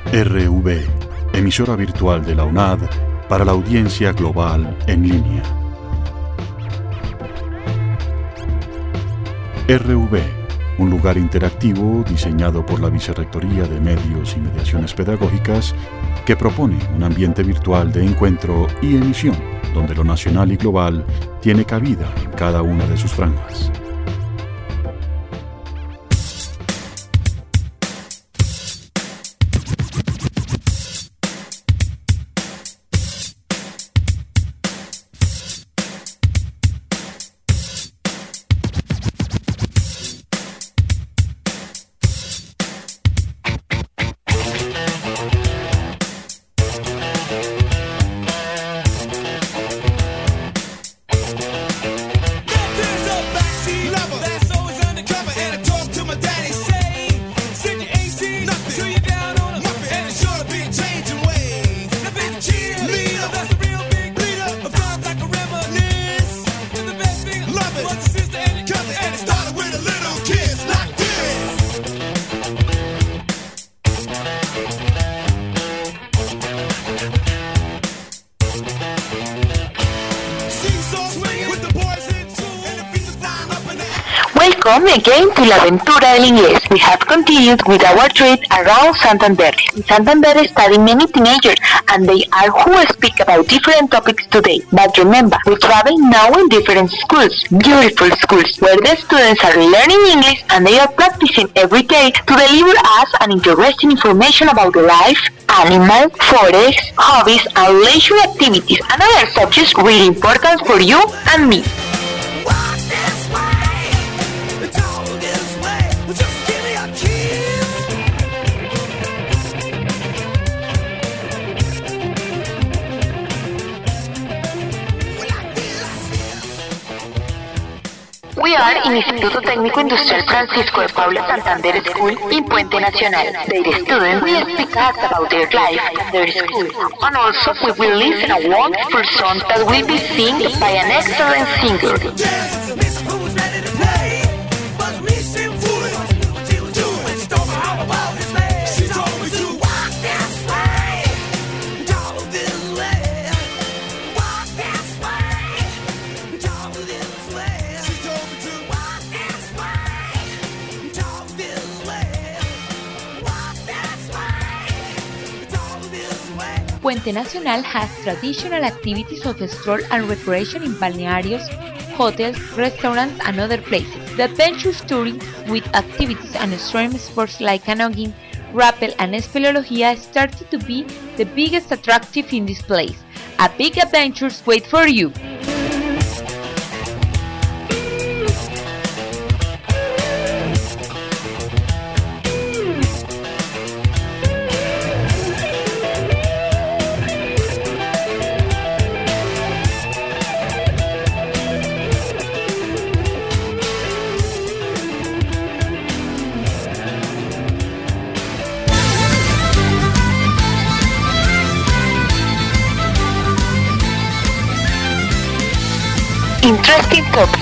RV, emisora virtual de la UNAD para la audiencia global en línea. RV, un lugar interactivo diseñado por la Vicerrectoría de Medios y Mediaciones Pedagógicas que propone un ambiente virtual de encuentro y emisión donde lo nacional y global tiene cabida en cada una de sus franjas. Welcome again to La Aventura del Inglés. We have continued with our trip around Santander. In Santander study many teenagers and they are who speak about different topics today. But remember, we travel now in different schools, beautiful schools, where the students are learning English and they are practicing every day to deliver us an interesting information about life, animals, forests, hobbies and leisure activities and other subjects really important for you and me. We are in Instituto Técnico Industrial Francisco de Paula Santander School in Puente Nacional. Their students will speak us about their life and their school. And also we will listen a wonderful song that will be sung by an excellent singer. Puente Nacional has traditional activities of stroll and recreation in balnearios, hotels, restaurants and other places. The adventures touring with activities and extreme sports like canoeing, rappel and speleología started to be the biggest attractive in this place. A big adventures wait for you. Interesting topic.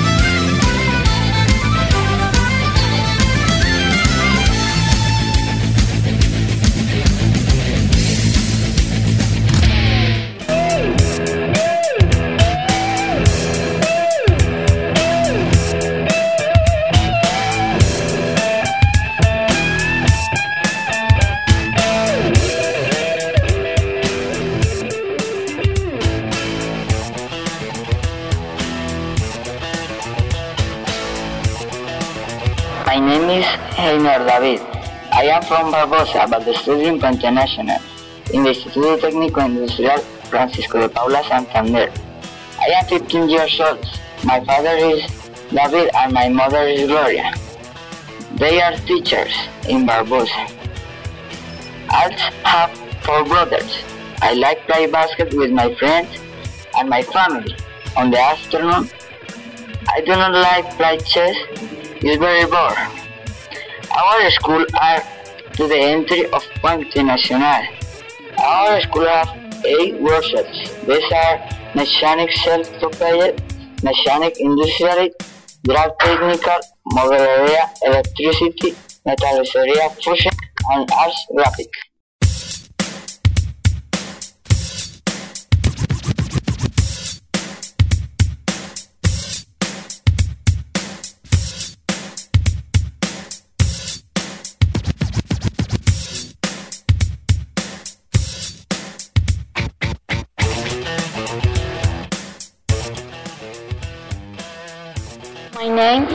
My name is Heiner David. I am from Barbosa, but study in Puente Nacional, in the Instituto Técnico Industrial Francisco de Paula Santander. I am 15 years old. My father is David and my mother is Gloria. They are teachers in Barbosa. I have 4 brothers. I like play basket with my friends and my family. On the afternoon, I do not like play chess. It's very boring. Our school are to the entry of Puente Nacional. Our school have 8 workshops. These are mechanic self-propelled, mechanic industrial, drag technical, modelería, electricity, metallicería, fusion, and arts graphic.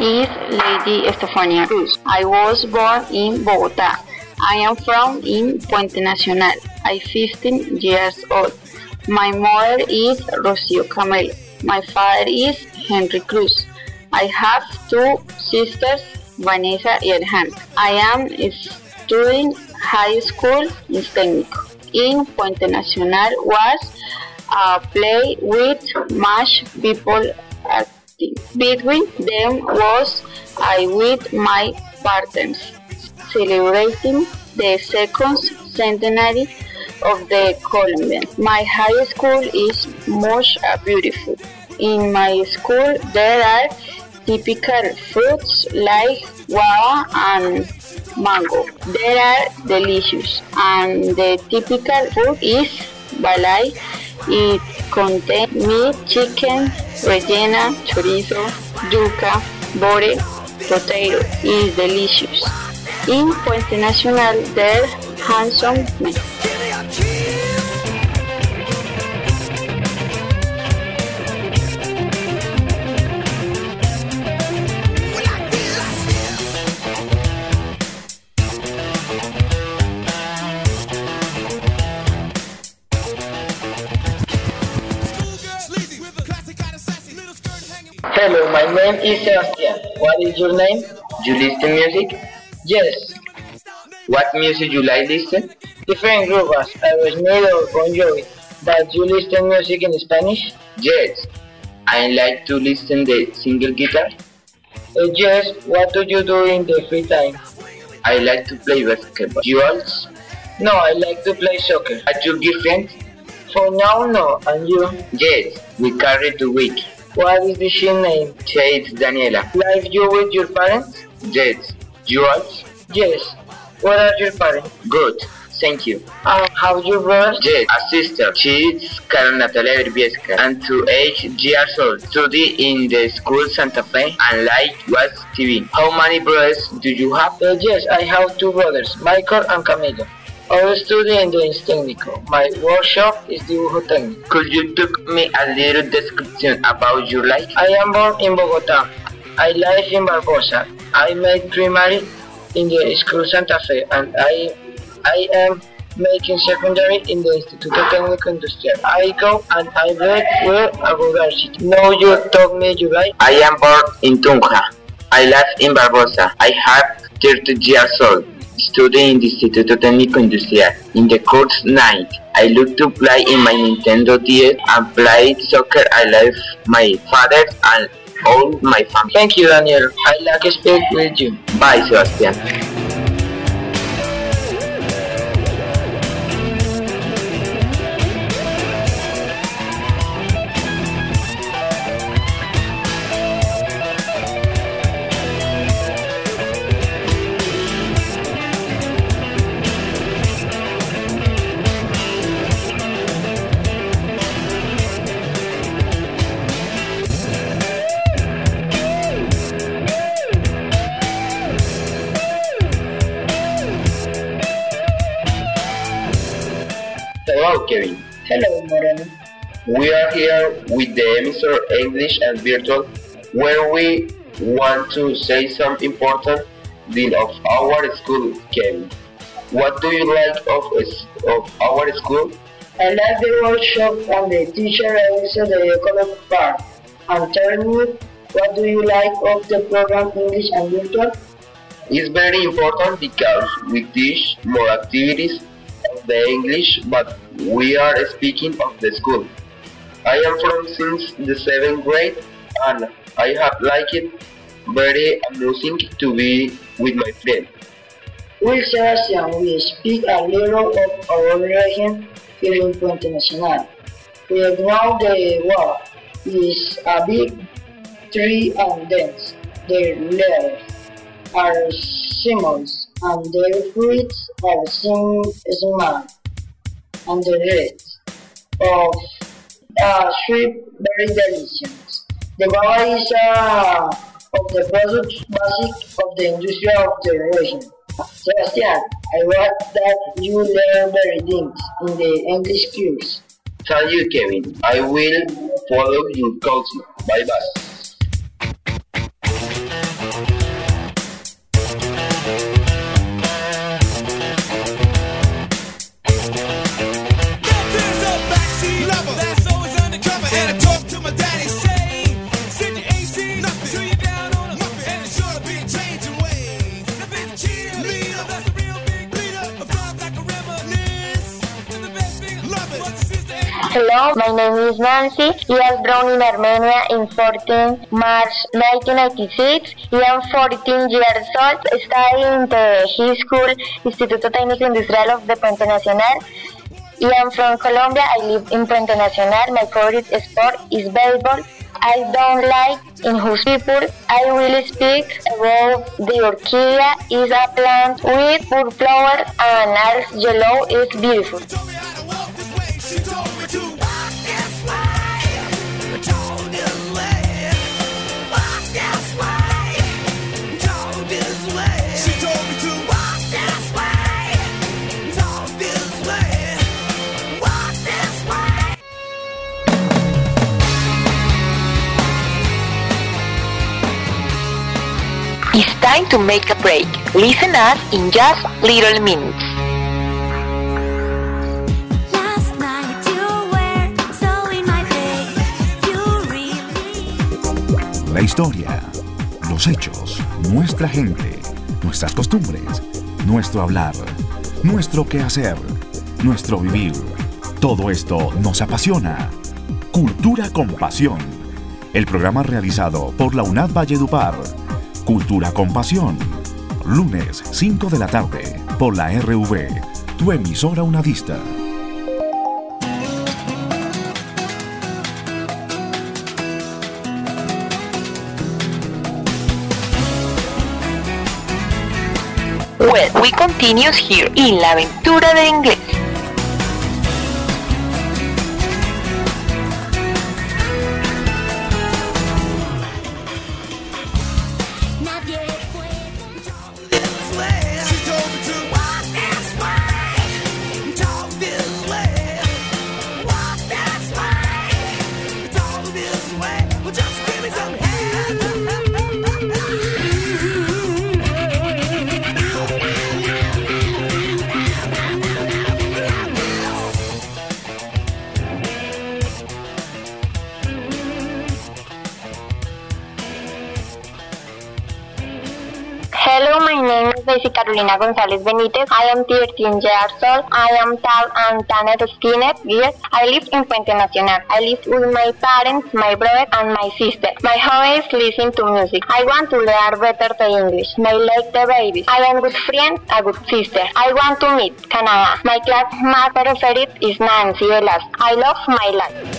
is Lady Estefania Cruz. I was born in Bogota. I am from in Puente Nacional. I'm 15 years old. My mother is Rocio Camelo. My father is Henry Cruz. I have two sisters, Vanessa and Alejandra. I am studying high school in Técnico. In Puente Nacional was a play with much people acting. Between them was I with my partners celebrating the second centenary of the Colombian. My high school is much beautiful. In my school there are typical fruits like guava and mango. They are delicious, and the typical food is balay. It contains meat, chicken, rellena, chorizo, yuca, bore, potato. It is delicious. In Puente Nacional there are handsome men. Hello, my name is Sebastian. What is your name? You listen music? Yes, What music you like listen? different groups. I was made of Bon Jovi. But you listen music in Spanish? Yes. I like to listen the single guitar. Yes, what do you do in the free time? I like to play basketball. You also? No, I like to play soccer. Are you girlfriend? For now, no. And you? Yes. We carry 2 weeks. What is the she name? It's Daniela. Live you with your parents? Yes. You also? Yes. What are your parents? Good. Thank you. How your brothers? Yes. A sister. She is Carol Natalia Verbieska and 8 years old. Study in the school Santa Fe and like watch TV. How many brothers do you have? Yes, I have two brothers, Michael and Camilo. All study in the Técnico. My workshop is dibujo técnico. Could you give me a little description about your life? I am born in Bogota. I live in Barbosa. I made primary in the school Santa Fe, and I am making secondary in the Instituto Técnico Industrial. I go and I read with a university. Now you told me you like? I am born in Tunja. I live in Barbosa. I have 30 years old. Study in the Instituto Técnico Industrial. In the course night, I look to play in my Nintendo DS and play soccer. I love my father and all my family. Thank you, Daniel. I like to speak with you. Bye, Sebastian. Hello, Kevin. Hello, Moreno. We are here with the Emisor English and Virtual, where we want to say some important thing of our school, Kevin. What do you like of our school? I like the workshop and the teacher also the economic part. And tell me, what do you like of the program English and Virtual? It's very important because we teach more activities of the English, but we are speaking of the school. I am from since the 7th grade and I have liked it very amusing to be with my friend. With Sebastian, we speak a little of our region here in Puente Nacional. We know the wall is a big tree and dense. Their leaves are symbols and their fruits are small and the reds of sweet, very delicious. The guava is of the products basic of the industry of the region. Sebastian, I hope that you learn very things in the English course. Thank you, Kevin. I will follow your coaching. Bye bye. Hello, my name is Nancy. I was born in Armenia in 14 March 1996. I am 14 years old, studying in the high school Instituto Técnico Industrial of the Puente Nacional. I am from Colombia. I live in Puente Nacional. My favorite sport is baseball. I don't like injustice people. I will speak about the orchidea. Is a plant with purple flower and are yellow. It's beautiful. It's time to make a break. Listen us in just little minutes. Last night you were so in my face. You really... La historia, los hechos, nuestra gente, nuestras costumbres, nuestro hablar, nuestro quehacer, nuestro vivir. Todo esto nos apasiona. Cultura con Pasión. El programa realizado por la UNAD Valledupar. Cultura con Pasión. Lunes, 5 de la tarde, por la RV, tu emisora unadista. Well, we continue here in La Aventura del Inglés. Hello, my name is Daisy Carolina González Benítez. I am 13 years old. I am tall and tanned skinned. Yes, I live in Puente Nacional. I live with my parents, my brother, and my sister. My hobby is listening to music. I want to learn better the English. I like the babies. I am good friend, a good sister. I want to meet Canada. My classmate favorite is Nancy Velasco. I love my life.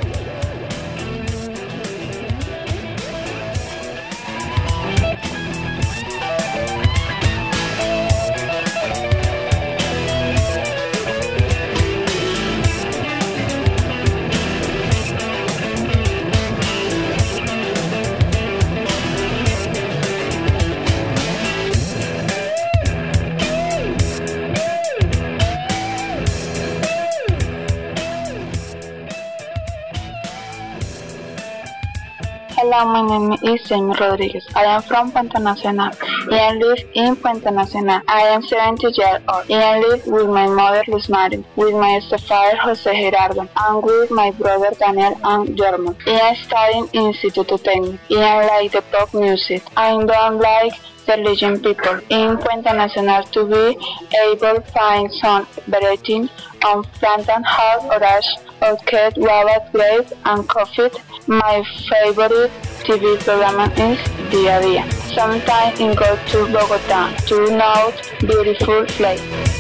Hello, my name is Jamie Rodriguez. I am from Puente Nacional. I live in Puente Nacional. I am 70 years old. I live with my mother, Luz Mari, with my stepfather, Jose Gerardo, and with my brother, Daniel and German. I am studying in Instituto Técnico. I like the pop music. I don't like religion people in Puente Nacional to be able to find some variety on plantain, hard, orange, orchid, guava, grape, and coffee. My favorite TV program is Día a Día. Sometimes I go to Bogotá to know beautiful place.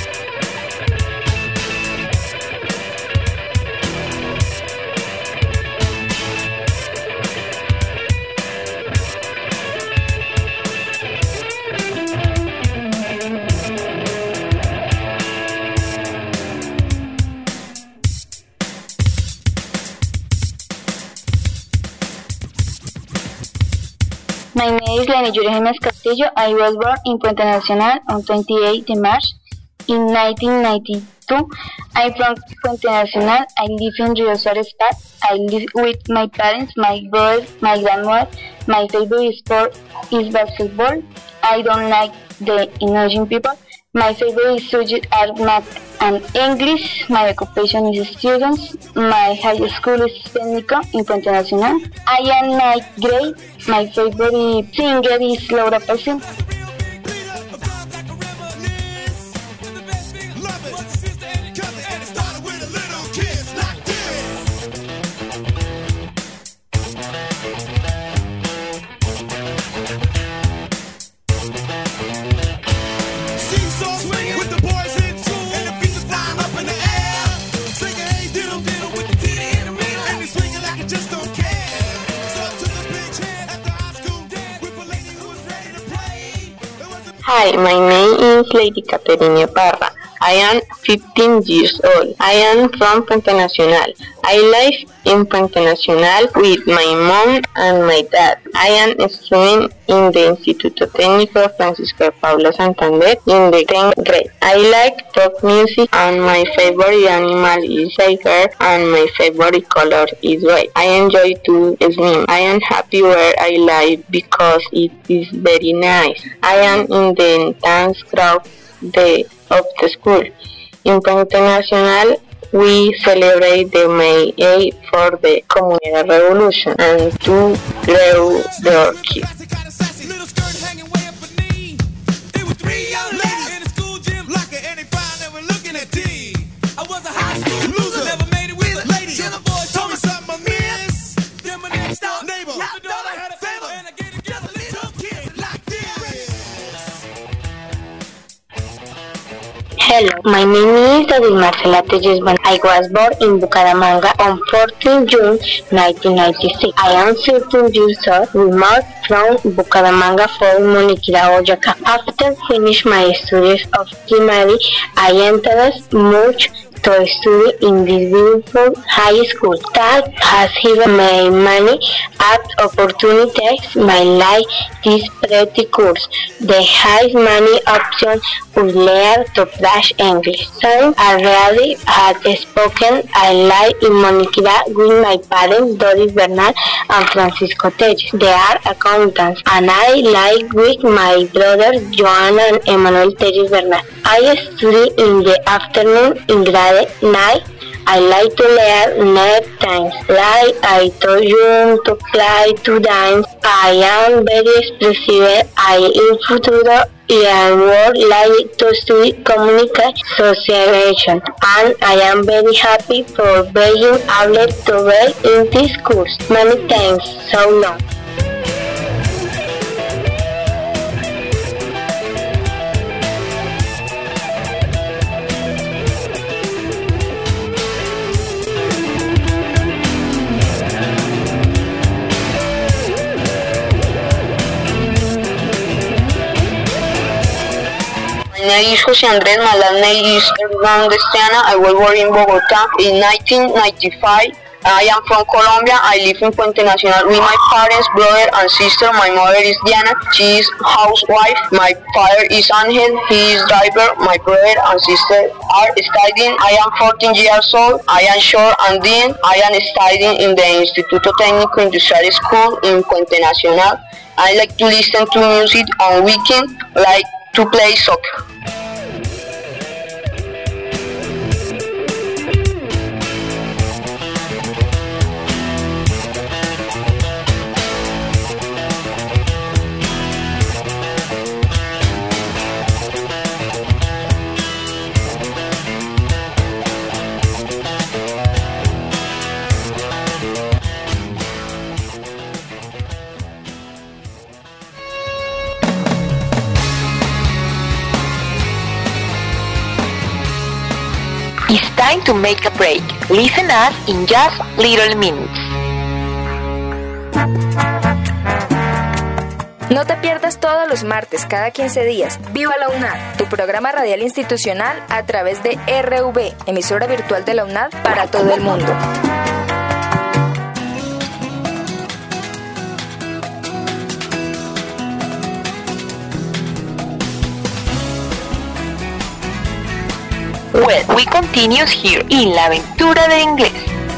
My name is Lenny Yuri Jiménez Castillo. I was born in Puente Nacional on 28 March in 1992. I'm from Puente Nacional. I live in Rio Suárez Park. I live with my parents, my brothers, my grandmother. My favorite sport is basketball. I don't like the Indonesian people. My favorite subjects are math and English. My occupation is students. My high school is Técnico in Puente Nacional. I am ninth grade. My favorite singer is Laura Pausini. Hi, my name is Lady Caterina Parra. I am 15 years old. I am from Puente Nacional. I live in Puente Nacional with my mom and my dad. I am a student in the Instituto Técnico Francisco de Paula Santander in the 10th grade. I like pop music and my favorite animal is tiger and my favorite color is white. I enjoy to swim. I am happy where I live because it is very nice. I am in the dance crowd of the school. In Puente Nacional, we celebrate the May 8 for the Comunidad Revolution and to grow the orchid. Hello, my name is David Marcela Tellezman. I was born in Bucaramanga on 14 June 1996. I am 13 years old. We moved from Bucaramanga for Moniquira, Boyacá. After finishing my studies of primary, I entered much to study in this beautiful high school that has given me many opportunities. My life is pretty course. They have many options to learn to flash English. Since I already had spoken, I live in Moniquira with my parents, Doris Bernal and Francisco Telles. They are accountants, and I live with my brothers, Joan and Emmanuel Telles Bernal. I study in the afternoon in grade 9. I like to learn new things, like I told you, to fly, to dance. I am very expressive. I in futuro I would like to study communication socialization, and I am very happy for being able to be in this course. Many thanks. So long. My name is José Andrés, my last name is Hernández Triana. I was born in Bogotá in 1995. I am from Colombia. I live in Puente Nacional with my parents, brother and sister. My mother is Diana. She is housewife. My father is Angel. He is driver. My brother and sister are studying. I am 14 years old. I am short and thin. I am studying in the Instituto Técnico Industrial School in Puente Nacional. I like to listen to music on weekend, like to play soccer. It's time to make a break. Listen us in just little minutes. No te pierdas todos los martes, cada 15 días. ¡Viva la UNAD! Tu programa radial institucional a través de RV, emisora virtual de la UNAD para todo el mundo. Well, we continue here in La Aventura del Inglés.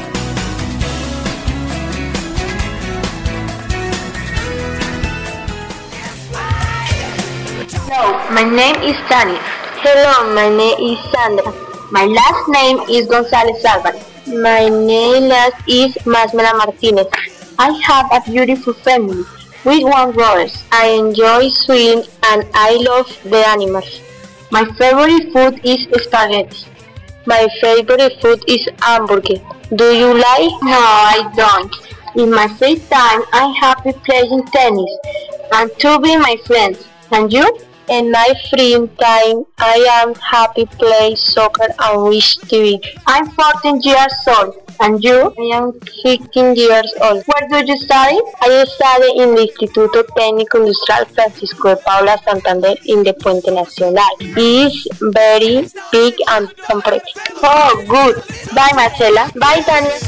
Hello, my name is Tania. Hello, my name is Sandra. My last name is González Álvarez. My name last is Masmela Martinez. I have a beautiful family with one brother. I enjoy swimming and I love the animals. My favorite food is spaghetti. My favorite food is hamburger. Do you like? No, I don't. In my free time, I'm happy playing tennis and to be my friends. And you? In my free time, I am happy play soccer and watch TV. I'm 14 years old. And you? I am 15 years old. Where do you study? I study in the Instituto Técnico Industrial Francisco de Paula Santander in the Puente Nacional. It is very big and complex. Oh, good. Bye, Marcela. Bye, Daniel.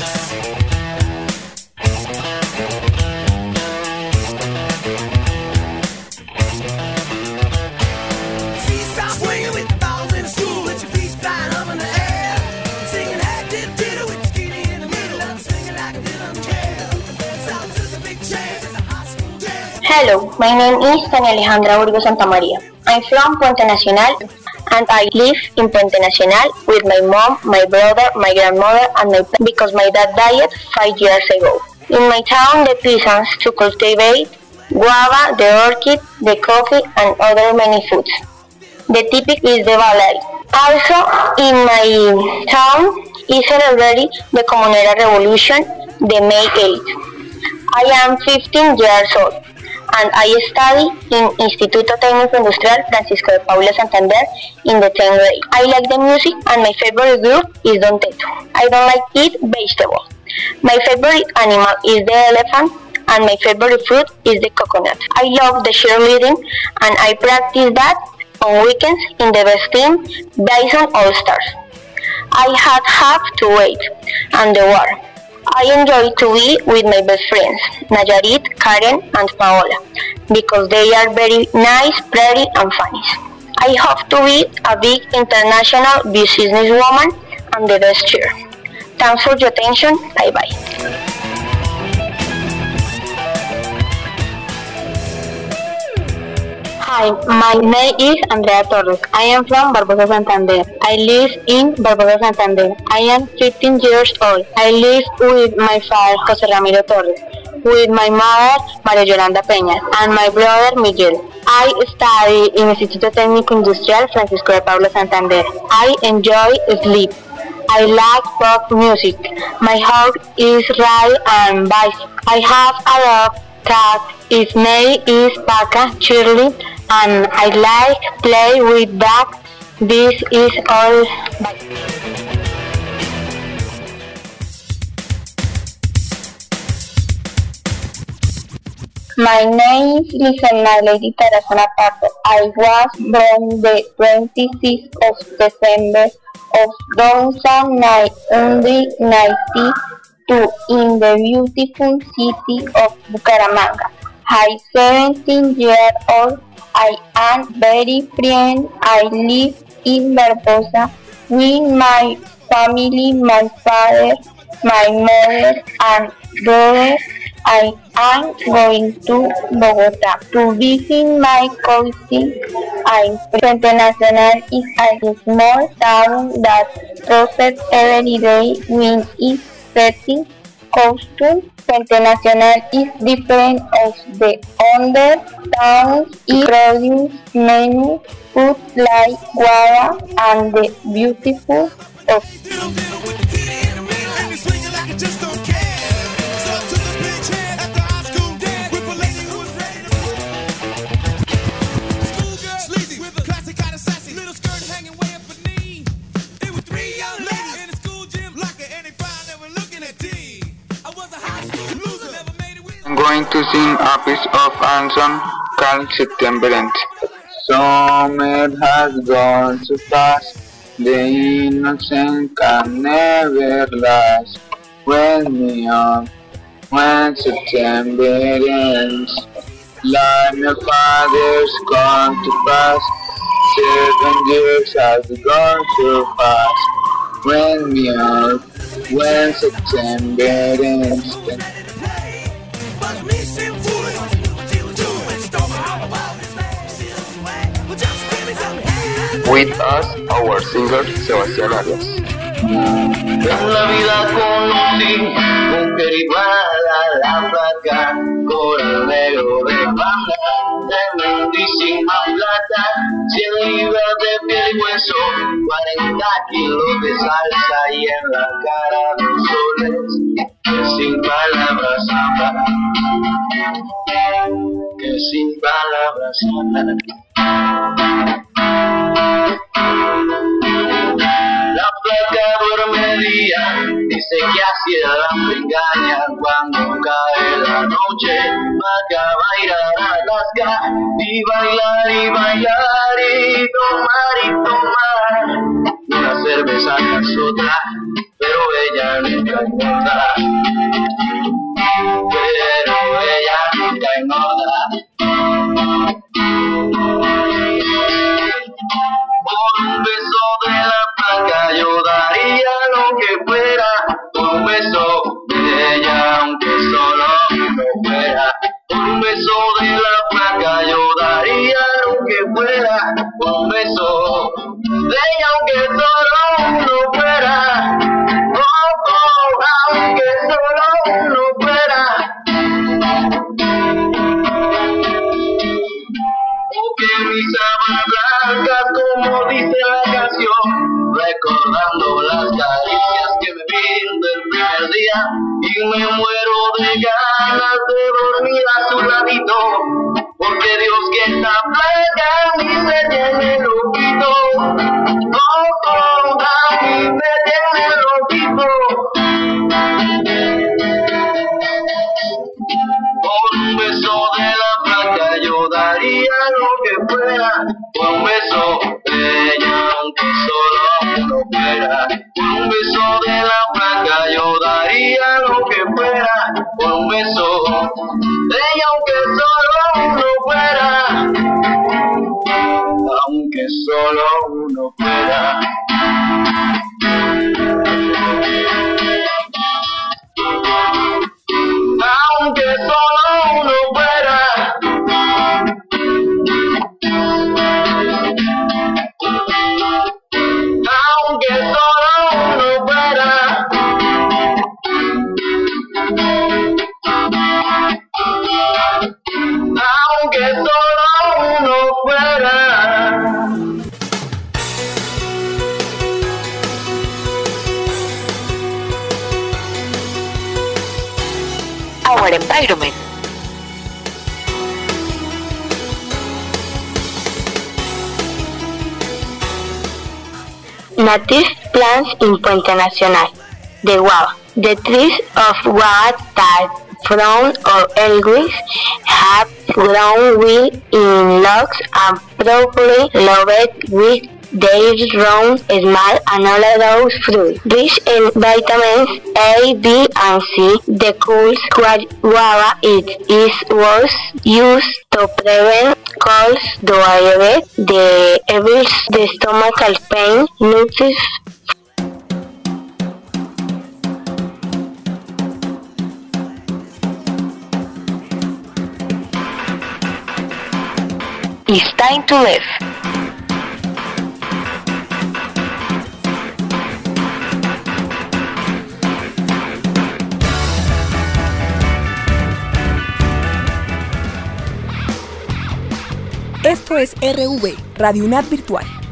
Hello, my name is Tania Alejandra Burgos Santamaria. I'm from Puente Nacional and I live in Puente Nacional with my mom, my brother, my grandmother and my pet because my dad died 5 years ago. In my town, the peasants to cultivate guava, the orchid, the coffee and other many foods. The typic is the balay. Also, in my town is celebrated the Comunera Revolution, the May 8th. I am 15 years old. And I study in Instituto Técnico Industrial Francisco de Paula Santander in the 10th grade. I like the music and my favorite group is Don Teto. I don't like eat vegetables. My favorite animal is the elephant and my favorite fruit is the coconut. I love the cheerleading and I practice that on weekends in the best team, Bison All Stars. I had half to wait and the war. I enjoy to be with my best friends, Nayarit, Karen and Paola, because they are very nice, pretty and funny. I hope to be a big international businesswoman and the best cheer. Thanks for your attention. Bye bye. Hi, my name is Andrea Torres. I am from Barbosa Santander. I live in Barbosa Santander. I am 15 years old. I live with my father, José Ramiro Torres, with my mother, María Yolanda Peña, and my brother, Miguel. I study in Instituto Técnico Industrial Francisco de Paula Santander. I enjoy sleep. I like pop music. My hobby is ride and bike. I have a dog cat. His name is Paca Shirley, and I like play with that. This is all. Bye. My name is Lisana Lady Tarazona Pato. I was born the 26th of December of 1992 in the beautiful city of Bucaramanga. I'm 17 years old. I am very friend. I live in Barbosa with my family, my father, my mother and brother. I am going to Bogota to visit my cousin. Puente Nacional is a small town that processes every day when it's setting costumes. Puente Nacional is different of the other towns. It produces many food like guava and the beautiful of. I'm going to sing a piece of Anson called September Ends. Summer has gone too fast, the innocent can never last. When September ends, like my father's gone too fast, 7 years has gone so fast. When September ends. With us, our singer Sebastián Arias. En la vida conocí mujer igual a la flaca, coral negro de banda, tremendísima plata, 100 libras de piel y hueso, 40 kilos de salsa y en la cara soles, sin palabras hablar. que sin palabras hablar. La placa duerme día, dice que así el hambre engaña. Cuando cae la noche, Maca va a ir a Alaska y bailar y tomar una cerveza tras otra, pero ella nunca engorda. Pero ella nunca engorda. Por un beso de la placa yo daría lo que fuera. Por un beso de ella, aunque solo uno fuera. Por un beso de la placa yo daría lo que fuera. Por un beso de ella, aunque solo uno fuera. Aunque solo uno fuera. Que mis sábanas blancas, como dice la canción, recordando las caricias que me brinda el primer día, y me muero de ganas de dormir a su ladito, porque Dios que esta placa a mí me tiene loquito. A mí me tiene loquito. Por un beso de la placa yo daría lo que fuera. Por un beso de ella, aunque solo uno fuera. Por un beso de la placa yo daría lo que fuera. Por un beso de ella, aunque solo uno fuera. Aunque solo uno fuera. Aunque solo uno fuera. Aunque solo uno fuera. Aunque solo uno fuera. Our environment. Native plants in Puente Nacional. The guava. The trees of guava that frown or elguis have grown well in logs and probably loved with their round, small and odorous fruit. Rich in vitamins A, B and C, the cool guava was used to prevent colds, diabetes, the stomachal pain, nutrition. It's time to live. Esto es RV, Radio UNAD Virtual.